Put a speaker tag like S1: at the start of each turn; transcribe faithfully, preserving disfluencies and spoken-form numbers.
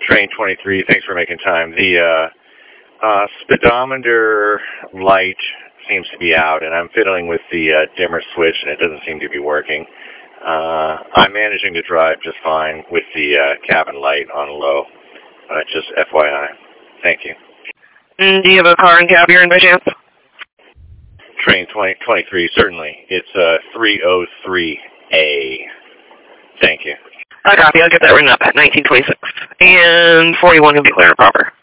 S1: Train twenty-three, thanks for making time. The uh, uh, speedometer light seems to be out, and I'm fiddling with the uh, dimmer switch, and it doesn't seem to be working. Uh, I'm managing to drive just fine with the uh, cabin light on low. Uh, just F Y I. Thank you.
S2: Mm, do you have a car and cab you're in by chance?
S1: Train twenty twenty-three, certainly. It's uh, three oh three A. Thank you.
S2: I copy. I'll get that written up at nineteen twenty-six. And forty-one will be clear and proper.